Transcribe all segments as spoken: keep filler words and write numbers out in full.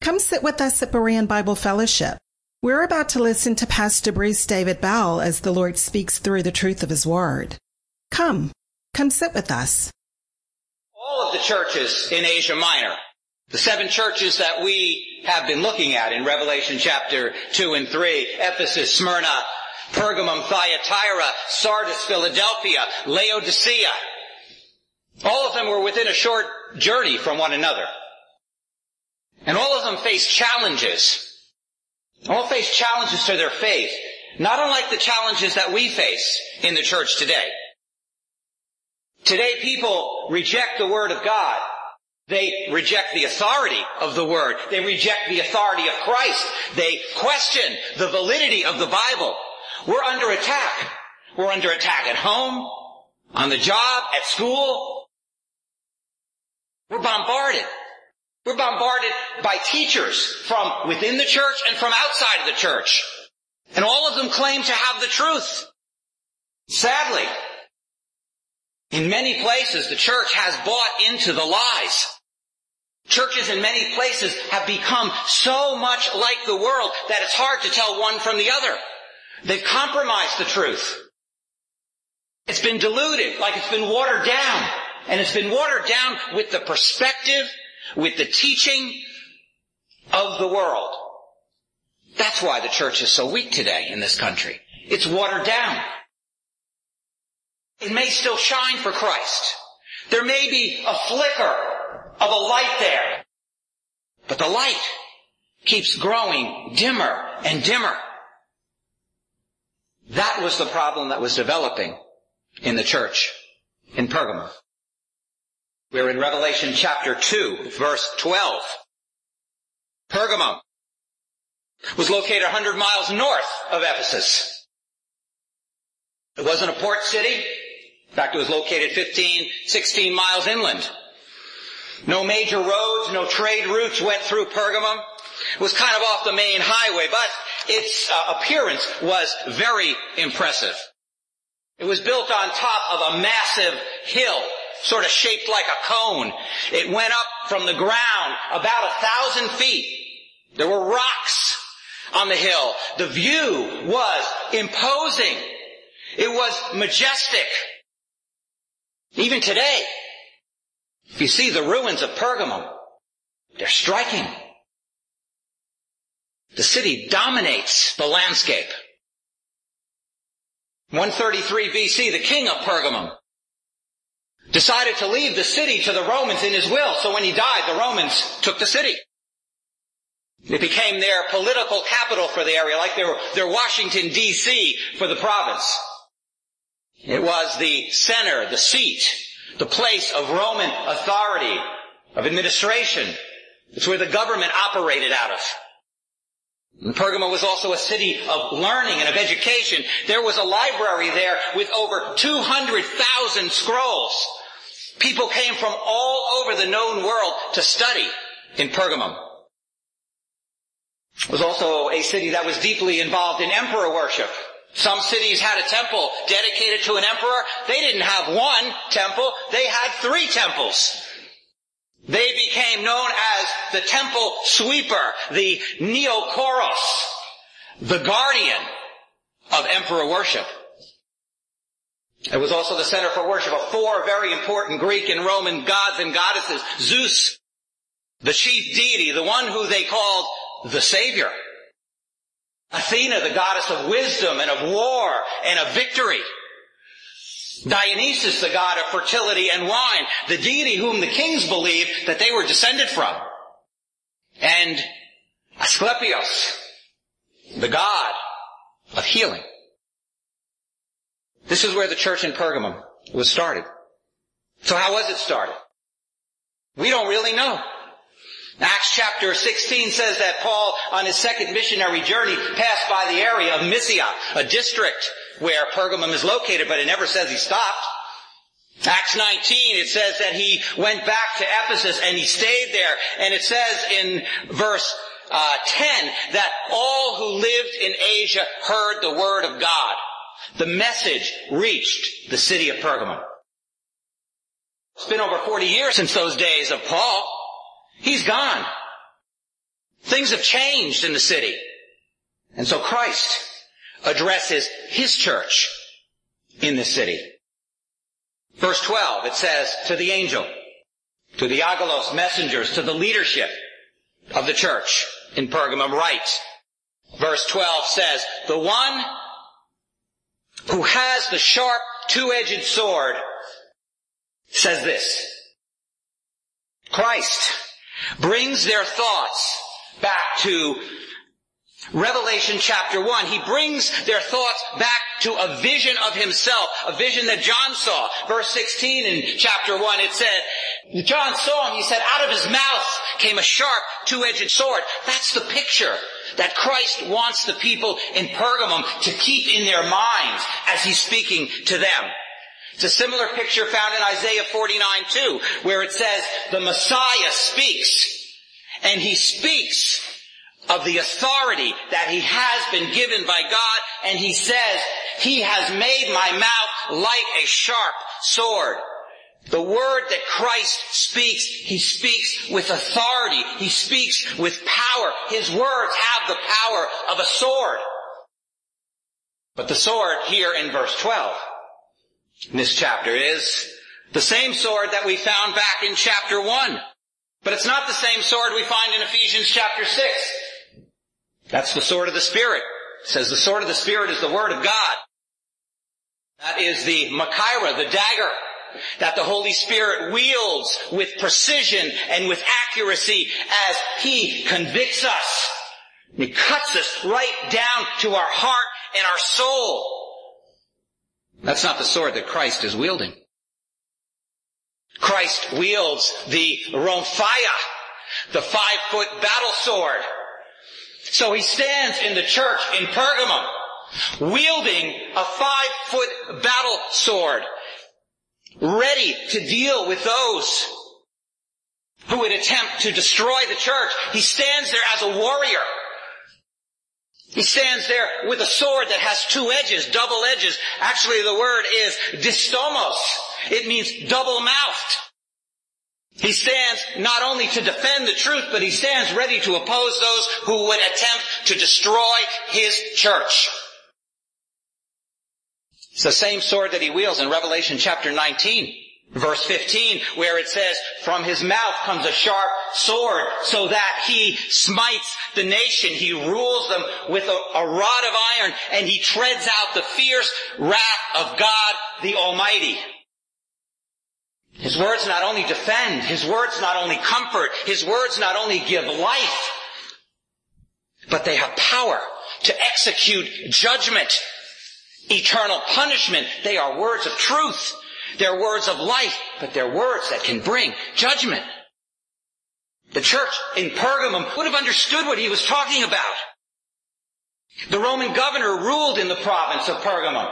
Come sit with us at Berean Bible Fellowship. We're about to listen to Pastor Bruce David Bell as the Lord speaks through the truth of his word. Come, come sit with us. All of the churches in Asia Minor, the seven churches that we have been looking at in Revelation chapter two and three, Ephesus, Smyrna, Pergamum, Thyatira, Sardis, Philadelphia, Laodicea, all of them were within a short journey from one another. And all of them faced challenges. All faced challenges to their faith, not unlike the challenges that we face in the church today. Today people reject the Word of God. They reject the authority of the Word. They reject the authority of Christ. They question the validity of the Bible. We're under attack. We're under attack at home, on the job, at school. We're bombarded. We're bombarded by teachers from within the church and from outside of the church. And all of them claim to have the truth. Sadly, in many places, the church has bought into the lies. Churches in many places have become so much like the world that it's hard to tell one from the other. They've compromised the truth. It's been diluted, like it's been watered down. And it's been watered down with the perspective, with the teaching of the world. That's why the church is so weak today in this country. It's watered down. It may still shine for Christ. There may be a flicker of a light there. But the light keeps growing dimmer and dimmer. That was the problem that was developing in the church in Pergamum. We're in Revelation chapter two, verse twelve. Pergamum was located one hundred miles north of Ephesus. It wasn't a port city. In fact, it was located fifteen, sixteen miles inland. No major roads, no trade routes went through Pergamum. It was kind of off the main highway, but its uh, appearance was very impressive. It was built on top of a massive hill, sort of shaped like a cone. It went up from the ground about a thousand feet. There were rocks on the hill. The view was imposing. It was majestic. Even today, if you see the ruins of Pergamum, they're striking. The city dominates the landscape. one thirty-three B C, the king of Pergamum decided to leave the city to the Romans in his will. So when he died, the Romans took the city. It became their political capital for the area, like their, their Washington, D C for the province. It was the center, the seat, the place of Roman authority, of administration. It's where the government operated out of. And Pergamum was also a city of learning and of education. There was a library there with over two hundred thousand scrolls. People came from all over the known world to study in Pergamum. It was also a city that was deeply involved in emperor worship. Some cities had a temple dedicated to an emperor. They didn't have one temple. They had three temples. They became known as the temple sweeper, the Neokoros, the guardian of emperor worship. It was also the center for worship of four very important Greek and Roman gods and goddesses. Zeus, the chief deity, the one who they called the Savior. Athena, the goddess of wisdom and of war and of victory. Dionysus, the god of fertility and wine, the deity whom the kings believed that they were descended from. And Asclepios, the god of healing. This is where the church in Pergamum was started. So how was it started? We don't really know. Acts chapter sixteen says that Paul, on his second missionary journey, passed by the area of Mysia, a district where Pergamum is located, but it never says he stopped. Acts nineteen, it says that he went back to Ephesus and he stayed there. And it says in verse uh, ten that all who lived in Asia heard the word of God. The message reached the city of Pergamum. It's been over forty years since those days of Paul. He's gone. Things have changed in the city. And so Christ addresses his church in the city. Verse twelve, it says, to the angel, to the Agalos messengers, to the leadership of the church in Pergamum, write. Verse twelve says, the one who has the sharp two-edged sword says this. Christ brings their thoughts back to Revelation chapter one. He brings their thoughts back to a vision of himself, a vision that John saw. Verse sixteen in chapter one, it said, John saw him, he said, out of his mouth came a sharp two-edged sword. That's the picture that Christ wants the people in Pergamum to keep in their minds as he's speaking to them. It's a similar picture found in Isaiah forty-nine too, where it says, the Messiah speaks, and he speaks of the authority that he has been given by God, and he says, he has made my mouth like a sharp sword. The word that Christ speaks, he speaks with authority. He speaks with power. His words have the power of a sword. But the sword here in verse twelve in this chapter is the same sword that we found back in chapter one. But it's not the same sword we find in Ephesians chapter six. That's the sword of the Spirit. It says the sword of the Spirit is the word of God. That is the Machaira, the dagger, that the Holy Spirit wields with precision and with accuracy as he convicts us. He cuts us right down to our heart and our soul. That's not the sword that Christ is wielding. Christ wields the Rhomphaia, the five-foot battle sword. So he stands in the church in Pergamum, wielding a five-foot battle sword, ready to deal with those who would attempt to destroy the church. He stands there as a warrior. He stands there with a sword that has two edges, double edges. Actually, the word is distomos. It means double-mouthed. He stands not only to defend the truth, but he stands ready to oppose those who would attempt to destroy his church. It's the same sword that he wields in Revelation chapter nineteen, verse fifteen, where it says, from his mouth comes a sharp sword, so that he smites the nation. He rules them with a, a rod of iron, and he treads out the fierce wrath of God the Almighty. His words not only defend, his words not only comfort, his words not only give life, but they have power to execute judgment, eternal punishment. They are words of truth. They're words of life, but they're words that can bring judgment. The church in Pergamum would have understood what he was talking about. The Roman governor ruled in the province of Pergamum.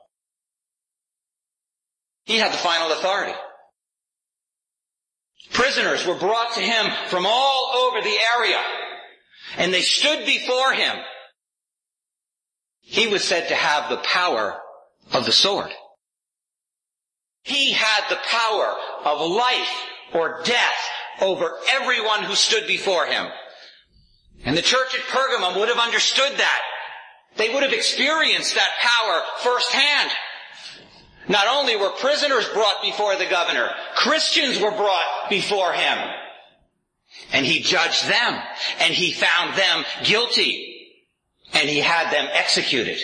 He had the final authority. Prisoners were brought to him from all over the area, and they stood before him. He was said to have the power of the sword. He had the power of life or death over everyone who stood before him. And the church at Pergamum would have understood that. They would have experienced that power firsthand. Not only were prisoners brought before the governor, Christians were brought before him. And he judged them, and he found them guilty, and he had them executed.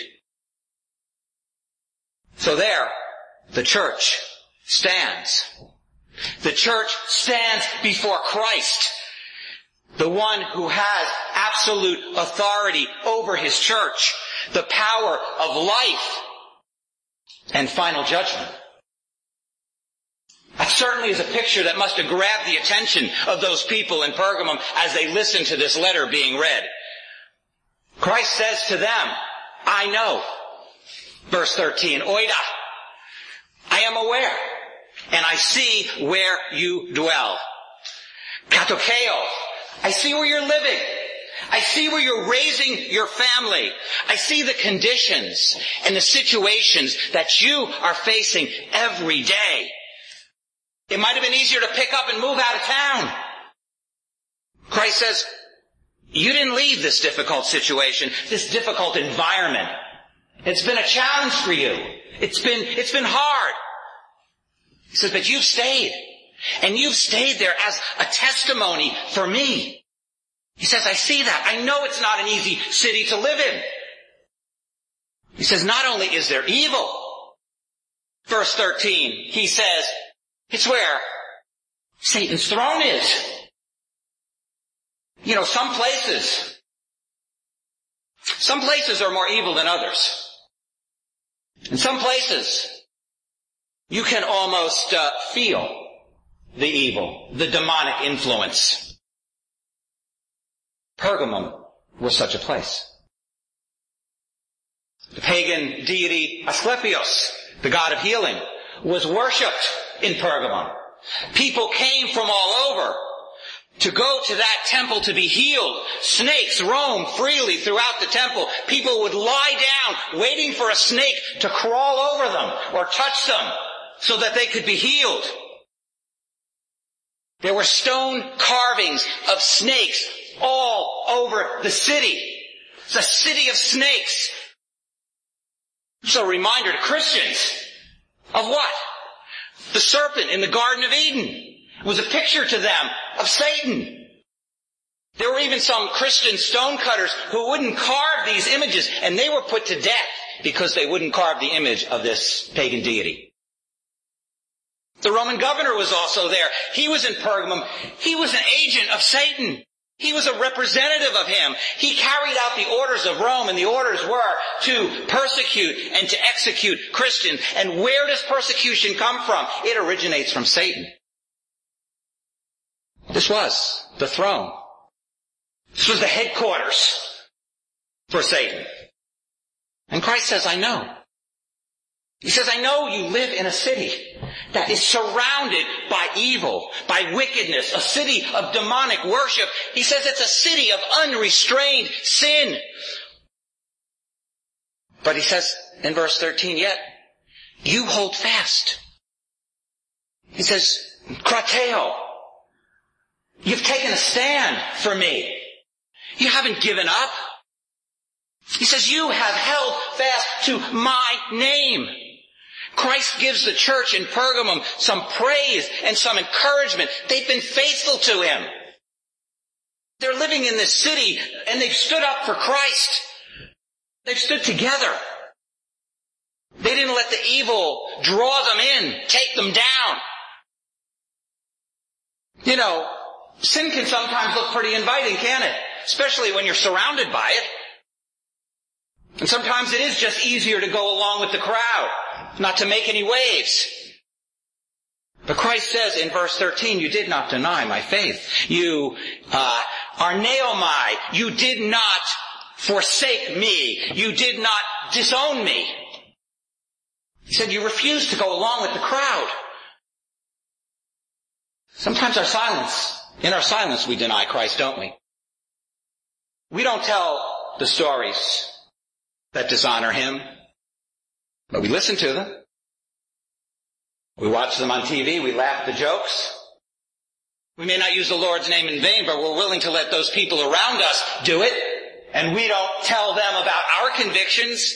So there, the church stands. The church stands before Christ, the one who has absolute authority over his church, the power of life and final judgment. That certainly is a picture that must have grabbed the attention of those people in Pergamum as they listened to this letter being read. Christ says to them, I know. Verse thirteen, Oida, I am aware, and I see where you dwell. Katokeo, I see where you're living. I see where you're raising your family. I see the conditions and the situations that you are facing every day. It might have been easier to pick up and move out of town. Christ says, You didn't leave this difficult situation, this difficult environment. It's been a challenge for you. It's been, it's been hard. He says, but you've stayed. And you've stayed there as a testimony for me. He says, I see that. I know it's not an easy city to live in. He says, not only is there evil, verse thirteen, he says, it's where Satan's throne is. You know, some places, some places are more evil than others. In some places, you can almost uh, feel the evil, the demonic influence. Pergamum was such a place. The pagan deity Asclepios, the god of healing, was worshipped in Pergamum. People came from all over to go to that temple to be healed. Snakes roamed freely throughout the temple. People would lie down waiting for a snake to crawl over them or touch them so that they could be healed. There were stone carvings of snakes all over the city. It's a city of snakes. It's a reminder to Christians of what? The serpent in the Garden of Eden was a picture to them of Satan. There were even some Christian stonecutters who wouldn't carve these images, and they were put to death because they wouldn't carve the image of this pagan deity. The Roman governor was also there. He was in Pergamum. He was an agent of Satan. He was a representative of him. He carried out the orders of Rome, and the orders were to persecute and to execute Christians. And where does persecution come from? It originates from Satan. This was the throne. This was the headquarters for Satan. And Christ says, I know. He says, I know you live in a city that is surrounded by evil, by wickedness, a city of demonic worship. He says it's a city of unrestrained sin. But he says in verse thirteen, yet you hold fast. He says, krateo, you've taken a stand for me. You haven't given up. He says, you have held fast to my name. Christ gives the church in Pergamum some praise and some encouragement. They've been faithful to him. They're living in this city and they've stood up for Christ. They've stood together. They didn't let the evil draw them in, take them down. You know, sin can sometimes look pretty inviting, can't it? Especially when you're surrounded by it. And sometimes it is just easier to go along with the crowd, not to make any waves. But Christ says in verse thirteen, you did not deny my faith. You uh, are neomai. You did not forsake me. You did not disown me. He said you refused to go along with the crowd. Sometimes our silence, in our silence we deny Christ, don't we? We don't tell the stories that dishonor him, but we listen to them. We watch them on T V, we laugh at the jokes. We may not use the Lord's name in vain, but we're willing to let those people around us do it, and we don't tell them about our convictions.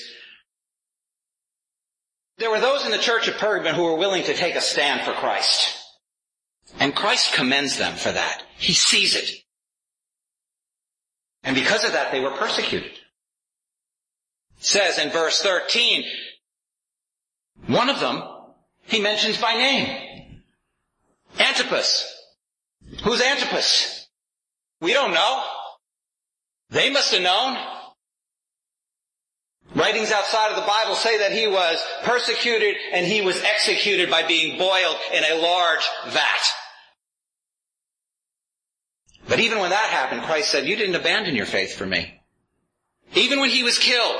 There were those in the church of Pergamum who were willing to take a stand for Christ. And Christ commends them for that. He sees it. And because of that, they were persecuted. It says in verse thirteen, one of them, he mentions by name. Antipas. Who's Antipas? We don't know. They must have known. Writings outside of the Bible say that he was persecuted and he was executed by being boiled in a large vat. But even when that happened, Christ said, you didn't abandon your faith for me. Even when he was killed.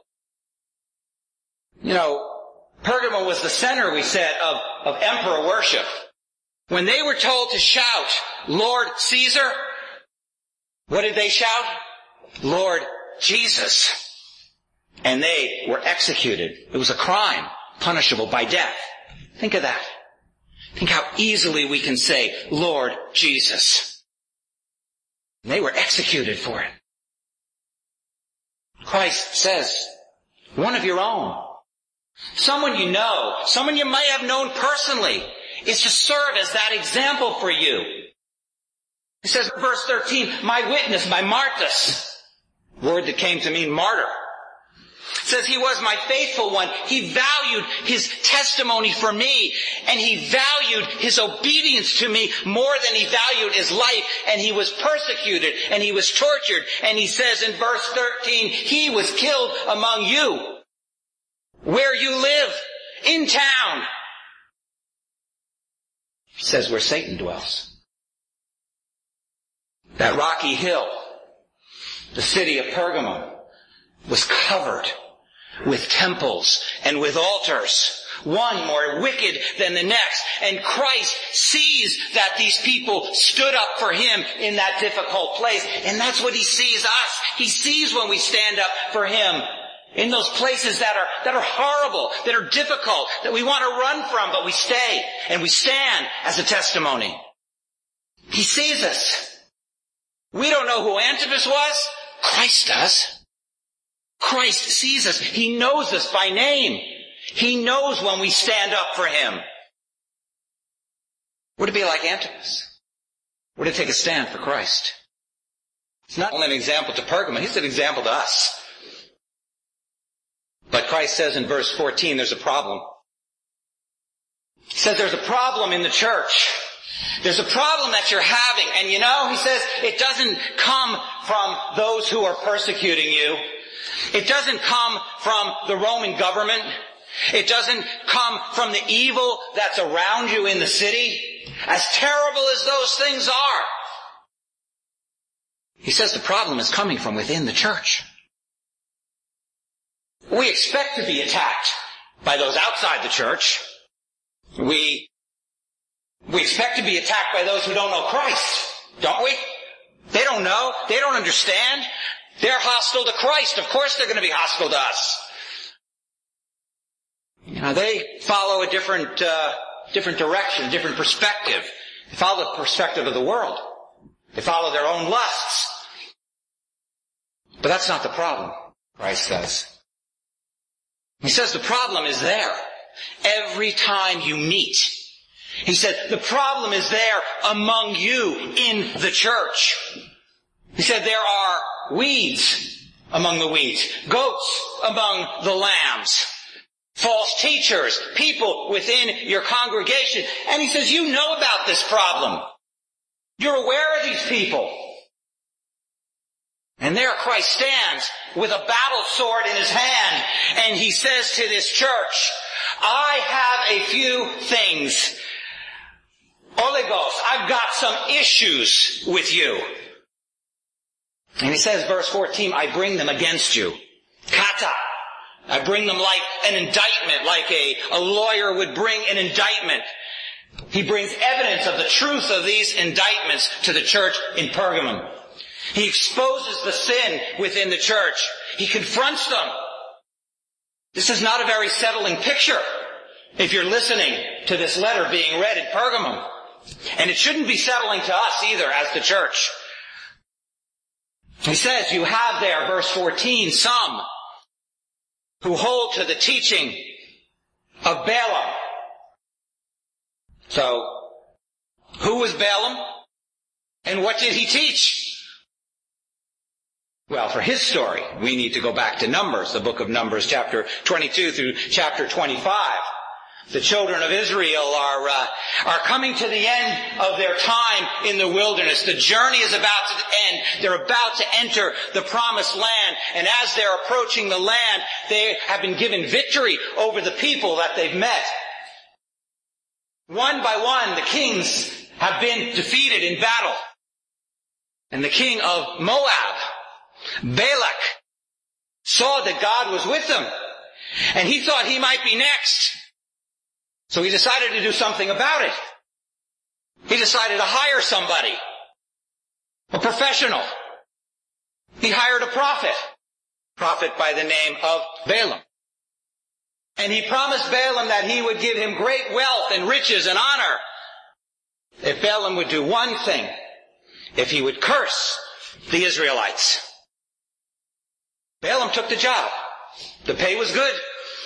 You know, Pergamum was the center, we said, of, of emperor worship. When they were told to shout, Lord Caesar, what did they shout? Lord Jesus. And they were executed. It was a crime, punishable by death. Think of that. Think how easily we can say, Lord Jesus. And they were executed for it. Christ says, one of your own, someone you know, someone you might have known personally, is to serve as that example for you. He says, verse thirteen, my witness, my martus, word that came to mean martyr. It says he was my faithful one. He valued his testimony for me, and he valued his obedience to me more than he valued his life, and he was persecuted, and he was tortured, and he says in verse thirteen, he was killed among you, where you live, in town. He says where Satan dwells. That rocky hill, the city of Pergamum, was covered with temples and with altars, one more wicked than the next. And Christ sees that these people stood up for him in that difficult place. And that's what he sees us. He sees when we stand up for him in those places that are, that are horrible, that are difficult, that we want to run from, but we stay and we stand as a testimony. He sees us. We don't know who Antipas was. Christ does. Christ sees us. He knows us by name. He knows when we stand up for him. Would it be like Antipas? Would it take a stand for Christ? It's not only an example to Pergamum, he's an example to us. But Christ says in verse fourteen, there's a problem. He says there's a problem in the church. There's a problem that you're having. And you know, he says, it doesn't come from those who are persecuting you. It doesn't come from the Roman government. It doesn't come from the evil that's around you in the city. As terrible as those things are. He says the problem is coming from within the church. We expect to be attacked by those outside the church. We, we expect to be attacked by those who don't know Christ, don't we? They don't know. They don't understand. They're hostile to Christ. Of course they're going to be hostile to us. You know, they follow a different, uh, different direction, different perspective. They follow the perspective of the world. They follow their own lusts. But that's not the problem, Christ says. He says the problem is there every time you meet. He said the problem is there among you in the church. He said there are weeds among the weeds, goats among the lambs, false teachers, people within your congregation. And he says you know about this problem. You're aware of these people. And there Christ stands with a battle sword in his hand, and he says to this church, I have a few things. Oligos, I've got some issues with you. And he says, verse fourteen, I bring them against you. Kata. I bring them like an indictment, like a, a lawyer would bring an indictment. He brings evidence of the truth of these indictments to the church in Pergamum. He exposes the sin within the church. He confronts them. This is not a very settling picture if you're listening to this letter being read in Pergamum. And it shouldn't be settling to us either as the church. He says you have there, verse fourteen, some who hold to the teaching of Balaam. So, who was Balaam? And what did he teach? Well, for his story, we need to go back to Numbers, the book of Numbers, chapter twenty-two through chapter twenty-five. The children of Israel are uh, are coming to the end of their time in the wilderness. The journey is about to end. They're about to enter the promised land. And as they're approaching the land, they have been given victory over the people that they've met. One by one, the kings have been defeated in battle. And the king of Moab, Balak, saw that God was with them, and he thought he might be next. So he decided to do something about it. He decided to hire somebody, a professional. He hired a prophet, prophet by the name of Balaam. And he promised Balaam that he would give him great wealth and riches and honor if Balaam would do one thing, if he would curse the Israelites. Balaam took the job. The pay was good.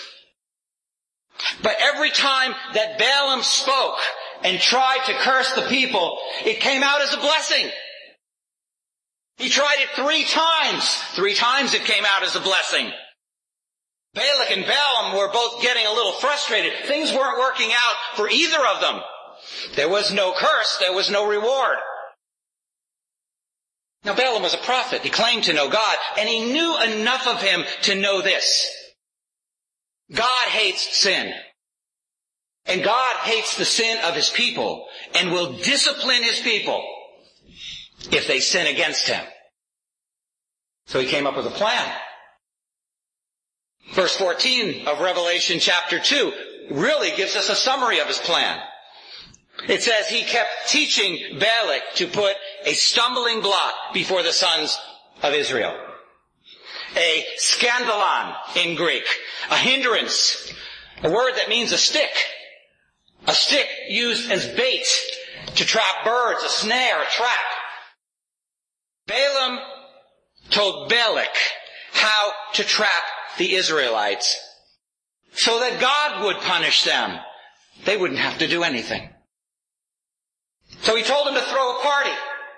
But every time that Balaam spoke and tried to curse the people, it came out as a blessing. He tried it three times. Three times it came out as a blessing. Balak and Balaam were both getting a little frustrated. Things weren't working out for either of them. There was no curse. There was no reward. Now Balaam was a prophet. He claimed to know God, and he knew enough of him to know this. God hates sin. And God hates the sin of his people and will discipline his people if they sin against him. So he came up with a plan. Verse fourteen of Revelation chapter two really gives us a summary of his plan. It says he kept teaching Balak to put a stumbling block before the sons of Israel. A scandalon in Greek. A hindrance. A word that means a stick. A stick used as bait to trap birds, a snare, a trap. Balaam told Balak how to trap the Israelites so that God would punish them. They wouldn't have to do anything. So he told them to throw a party.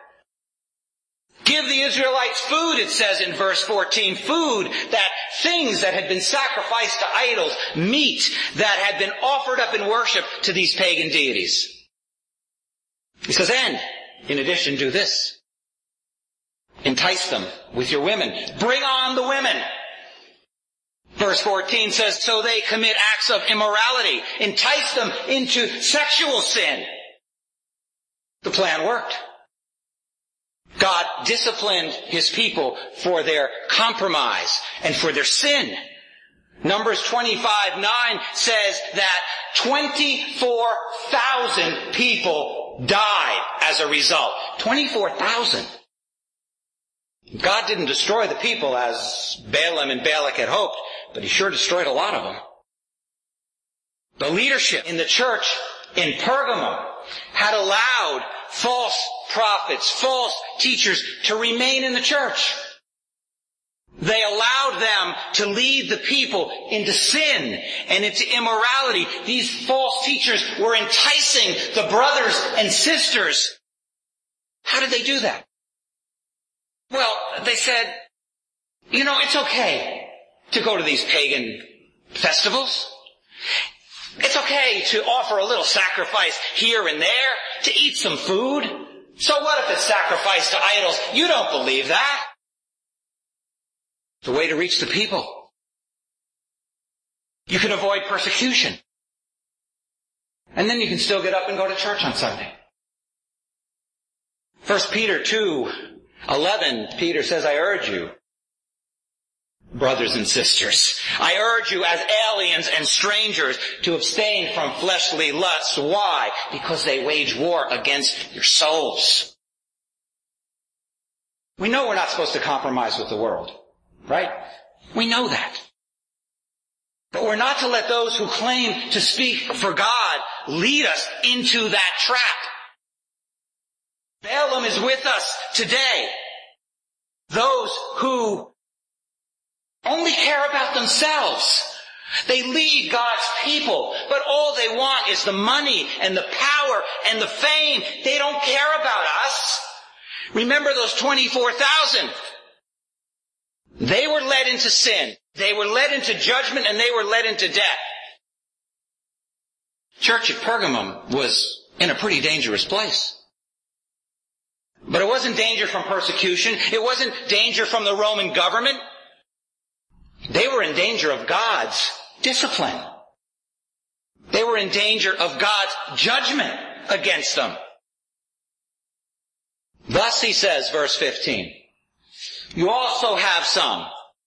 Give the Israelites food, it says in verse fourteen. Food, that things that had been sacrificed to idols. Meat that had been offered up in worship to these pagan deities. He says, and, in addition, do this. Entice them with your women. Bring on the women. Verse fourteen says, so they commit acts of immorality. Entice them into sexual sin. The plan worked. God disciplined his people for their compromise and for their sin. Numbers twenty-five nine says that twenty-four thousand people died as a result. twenty-four thousand. God didn't destroy the people as Balaam and Balak had hoped, but he sure destroyed a lot of them. The leadership in the church in Pergamum had allowed false prophets, false teachers to remain in the church. They allowed them to lead the people into sin and into immorality. These false teachers were enticing the brothers and sisters. How did they do that? Well, they said, you know, it's okay to go to these pagan festivals. It's okay to offer a little sacrifice here and there, to eat some food. So what if it's sacrifice to idols? You don't believe that. It's a way to reach the people. You can avoid persecution. And then you can still get up and go to church on Sunday. First Peter two eleven, Peter says, I urge you, brothers and sisters, I urge you as aliens and strangers to abstain from fleshly lusts. Why? Because they wage war against your souls. We know we're not supposed to compromise with the world, right? We know that. But we're not to let those who claim to speak for God lead us into that trap. Balaam is with us today. Those who only care about themselves. They lead God's people, but all they want is the money and the power and the fame. They don't care about us. Remember those twenty-four thousand. They were led into sin. They were led into judgment, and they were led into death. Church at Pergamum was in a pretty dangerous place. But it wasn't danger from persecution. It wasn't danger from the Roman government. They were in danger of God's discipline. They were in danger of God's judgment against them. Thus, he says, verse fifteen, you also have some,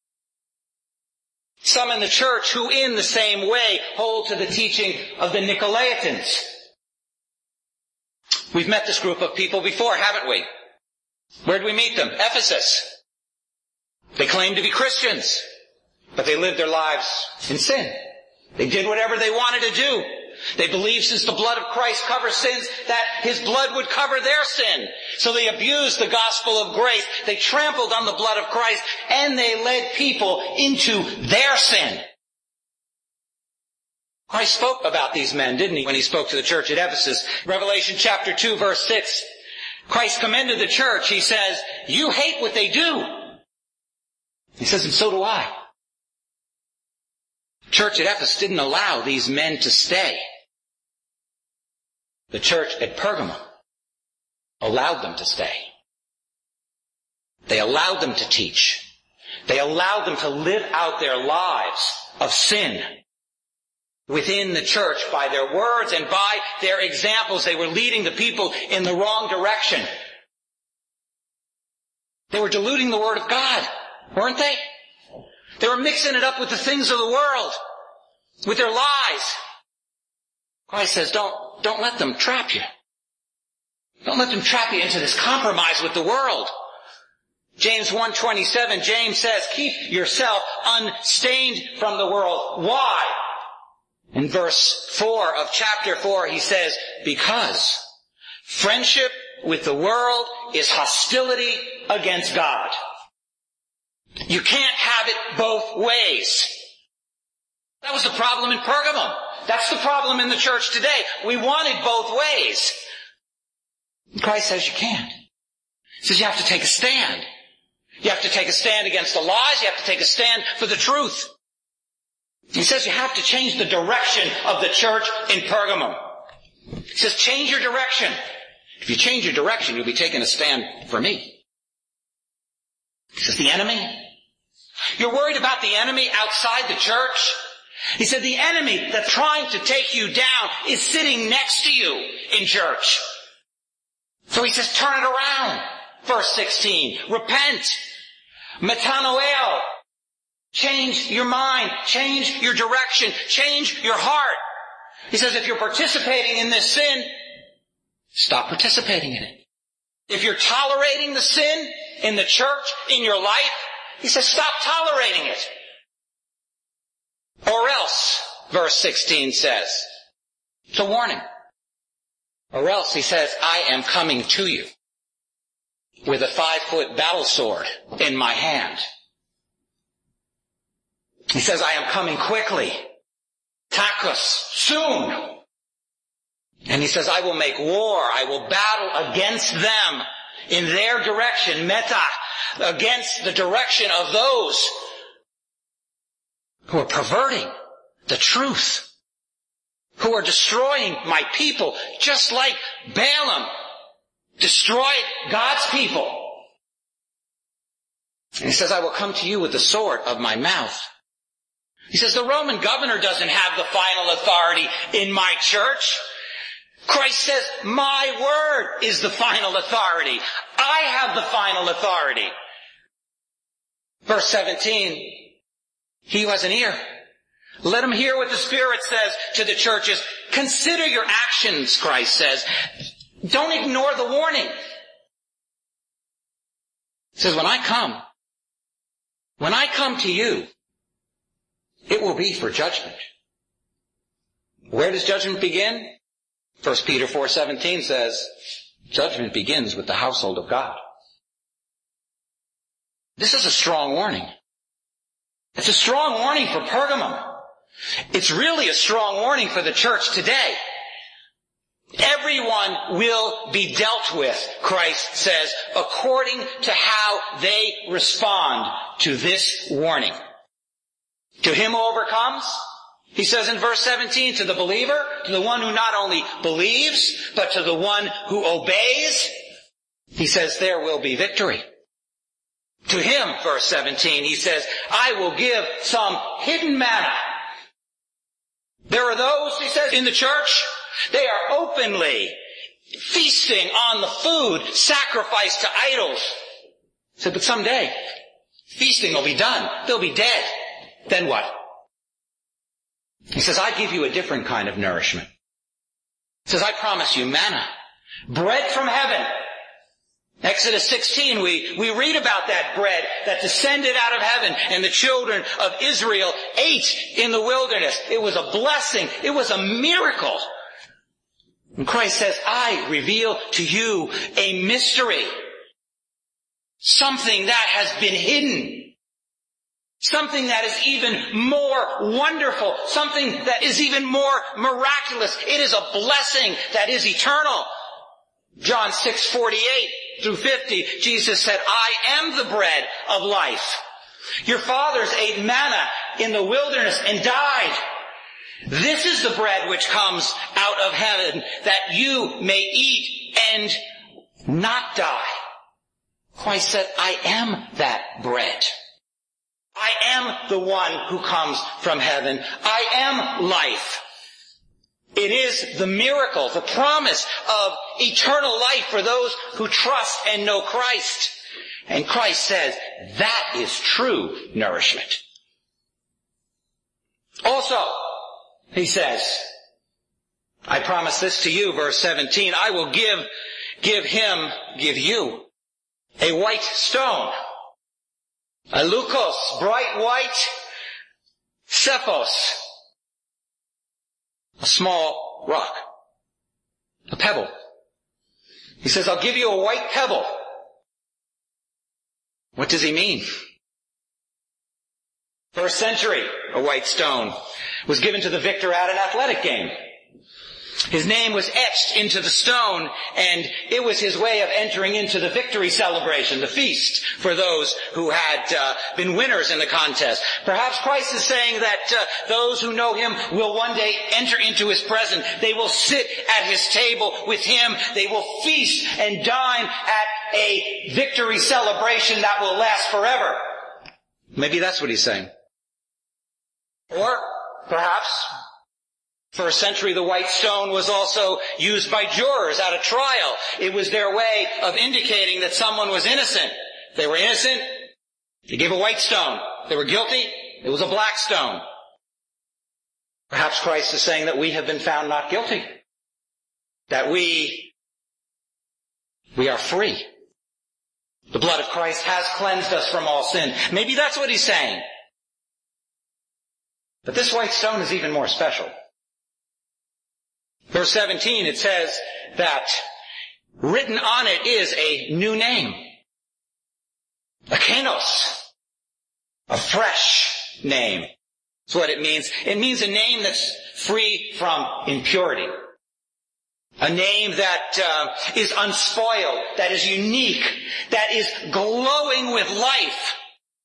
some in the church who in the same way hold to the teaching of the Nicolaitans. We've met this group of people before, haven't we? Where did we meet them? Ephesus. They claimed to be Christians, but they lived their lives in sin. They did whatever they wanted to do. They believed since the blood of Christ covers sins, that his blood would cover their sin. So they abused the gospel of grace. They trampled on the blood of Christ, and they led people into their sin. Christ spoke about these men, didn't he, when he spoke to the church at Ephesus? Revelation chapter two, verse six. Christ commended the church. He says, you hate what they do. He says, and so do I. The church at Ephesus didn't allow these men to stay. The church at Pergamum allowed them to stay. They allowed them to teach. They allowed them to live out their lives of sin within the church by their words and by their examples. They were leading the people in the wrong direction. They were diluting the Word of God, weren't they? They were mixing it up with the things of the world, with their lies. Christ says, don't, don't let them trap you. Don't let them trap you into this compromise with the world. James one twenty-seven, James says, keep yourself unstained from the world. Why? In verse four of chapter four, he says, because friendship with the world is hostility against God. You can't have it both ways. That was the problem in Pergamum. That's the problem in the church today. We want it both ways. Christ says you can't. He says you have to take a stand. You have to take a stand against the lies. You have to take a stand for the truth. He says you have to change the direction of the church in Pergamum. He says change your direction. If you change your direction, you'll be taking a stand for me. He says the enemy. You're worried about the enemy outside the church? He said the enemy that's trying to take you down is sitting next to you in church. So he says turn it around. Verse sixteen. Repent. Metanoeo. Change your mind. Change your direction. Change your heart. He says if you're participating in this sin, stop participating in it. If you're tolerating the sin in the church, in your life, he says stop tolerating it. Or else, verse sixteen says, it's a warning. Or else, he says, I am coming to you with a five-foot battle sword in my hand. He says, I am coming quickly. Tachus, soon. And he says, I will make war. I will battle against them in their direction, meta, against the direction of those who are perverting the truth, who are destroying my people, just like Balaam destroyed God's people. And he says, I will come to you with the sword of my mouth. He says, the Roman governor doesn't have the final authority in my church. Christ says, my word is the final authority. I have the final authority. Verse seventeen, he who has an ear, let him hear what the Spirit says to the churches. Consider your actions, Christ says. Don't ignore the warning. He says, when I come, when I come to you, it will be for judgment. Where does judgment begin? First Peter four seventeen says, judgment begins with the household of God. This is a strong warning. It's a strong warning for Pergamum. It's really a strong warning for the church today. Everyone will be dealt with, Christ says, according to how they respond to this warning. To him who overcomes, he says in verse seventeen, to the believer, to the one who not only believes, but to the one who obeys, he says there will be victory. To him, verse seventeen, he says, I will give some hidden manna. There are those, he says, in the church, they are openly feasting on the food sacrificed to idols. He said, but someday, feasting will be done. They'll be dead. Then what? He says, I give you a different kind of nourishment. He says, I promise you manna, bread from heaven, Exodus sixteen, we, we read about that bread that descended out of heaven and the children of Israel ate in the wilderness. It was a blessing. It was a miracle. And Christ says, I reveal to you a mystery. Something that has been hidden. Something that is even more wonderful. Something that is even more miraculous. It is a blessing that is eternal. John six forty-eight through fifty, Jesus said, I am the bread of life. Your fathers ate manna in the wilderness and died. This is the bread which comes out of heaven, that you may eat and not die. Christ said, I am that bread. I am the one who comes from heaven. I am life. It is the miracle, the promise of eternal life for those who trust and know Christ. And Christ says, that is true nourishment. Also, he says, I promise this to you, verse seventeen, I will give, give him, give you a white stone, a leukos, bright white, sephos, a small rock, a pebble. He says, I'll give you a white pebble. What does he mean? First century, a white stone was given to the victor at an athletic game. His name was etched into the stone, and it was his way of entering into the victory celebration, the feast, for those who had uh, been winners in the contest. Perhaps Christ is saying that uh, those who know him will one day enter into his presence. They will sit at his table with him. They will feast and dine at a victory celebration that will last forever. Maybe that's what he's saying. Or perhaps, first century, the white stone was also used by jurors at a trial. It was their way of indicating that someone was innocent. If they were innocent, they gave a white stone. If they were guilty, it was a black stone. Perhaps Christ is saying that we have been found not guilty. That we, we are free. The blood of Christ has cleansed us from all sin. Maybe that's what he's saying. But this white stone is even more special. Verse seventeen, it says that written on it is a new name. A kenos. A fresh name. That's what it means. It means a name that's free from impurity. A name that uh, is unspoiled, that is unique, that is glowing with life.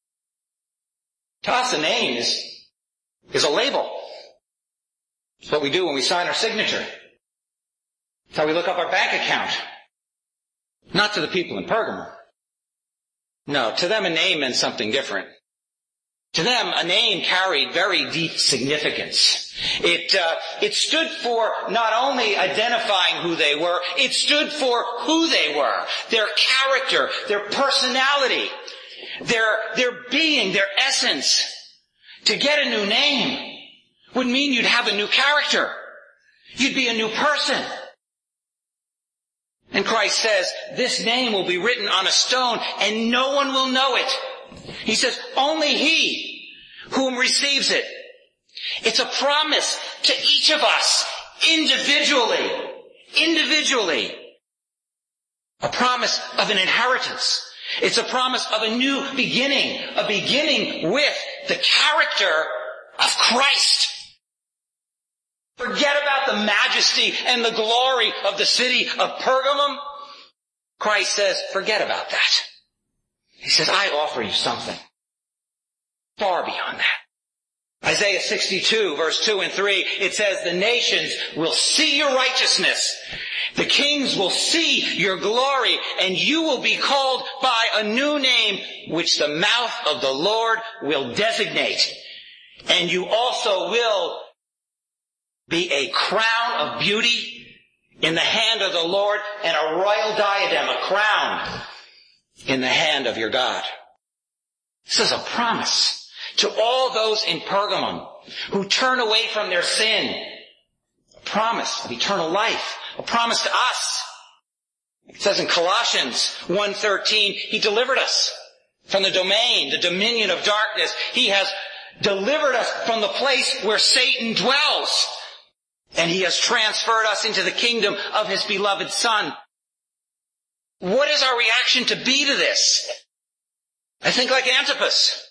To us, a name is, is a label. It's what we do when we sign our signature. It's how we look up our bank account. Not to the people in Pergamum. No, to them a name meant something different. To them, a name carried very deep significance. It, uh, it stood for not only identifying who they were, it stood for who they were. Their character, their personality, their, their being, their essence. To get a new name would mean you'd have a new character. You'd be a new person. And Christ says, this name will be written on a stone and no one will know it. He says, only he whom receives it. It's a promise to each of us individually. Individually. A promise of an inheritance. It's a promise of a new beginning. A beginning with the character of Christ. Forget about the majesty and the glory of the city of Pergamum. Christ says, forget about that. He says, I offer you something far beyond that. Isaiah sixty-two, verse two and three, it says, the nations will see your righteousness. The kings will see your glory, and you will be called by a new name, which the mouth of the Lord will designate. And you also will be a crown of beauty in the hand of the Lord, and a royal diadem, a crown in the hand of your God. This is a promise to all those in Pergamum who turn away from their sin. A promise of eternal life. A promise to us. It says in Colossians one thirteen, he delivered us from the domain, the dominion of darkness. He has delivered us from the place where Satan dwells. And he has transferred us into the kingdom of his beloved Son. What is our reaction to be to this? I think like Antipas.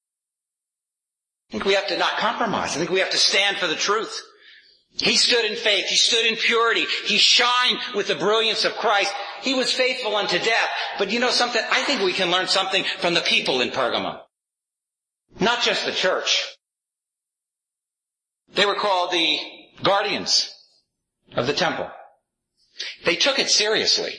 I think we have to not compromise. I think we have to stand for the truth. He stood in faith. He stood in purity. He shined with the brilliance of Christ. He was faithful unto death. But you know something? I think we can learn something from the people in Pergamum. Not just the church. They were called the guardians of the temple. They took it seriously.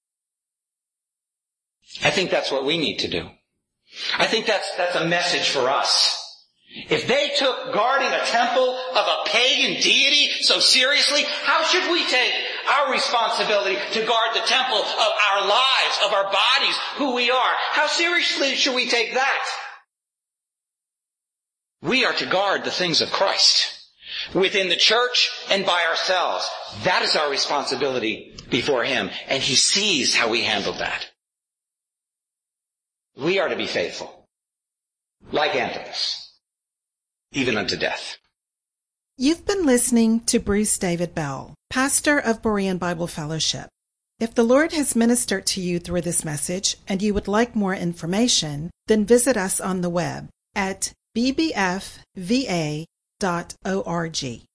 I think that's what we need to do. I think that's, that's a message for us. If they took guarding a temple of a pagan deity so seriously, how should we take our responsibility to guard the temple of our lives, of our bodies, who we are? How seriously should we take that? We are to guard the things of Christ within the church and by ourselves. That is our responsibility before Him, and He sees how we handle that. We are to be faithful, like Antipas, even unto death. You've been listening to Bruce David Bell, pastor of Berean Bible Fellowship. If the Lord has ministered to you through this message and you would like more information, then visit us on the web at b b f v a dot org.